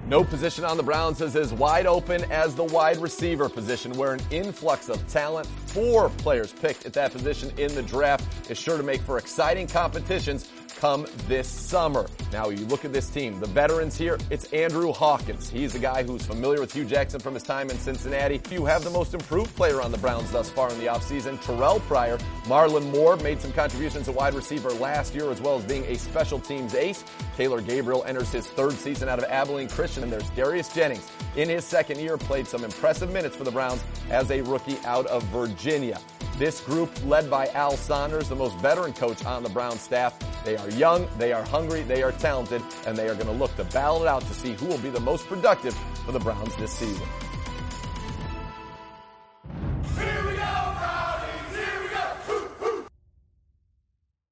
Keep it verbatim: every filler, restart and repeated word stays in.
No position on the Browns is as wide open as the wide receiver position, where an influx of talent, four players picked at that position in the draft, is sure to make for exciting competitions come this summer. Now, you look at this team, the veterans here, it's Andrew Hawkins. He's a guy who's familiar with Hugh Jackson from his time in Cincinnati. You have the most improved player on the Browns thus far in the offseason, Terrell Pryor. Marlon Moore made some contributions at wide receiver last year, as well as being a special teams ace. Taylor Gabriel enters his third season out of Abilene Christian, and there's Darius Jennings. In his second year, played some impressive minutes for the Browns as a rookie out of Virginia. This group, led by Al Saunders, the most veteran coach on the Browns staff, they are young, they are hungry, they are talented, and they are going to look to battle it out to see who will be the most productive for the Browns this season.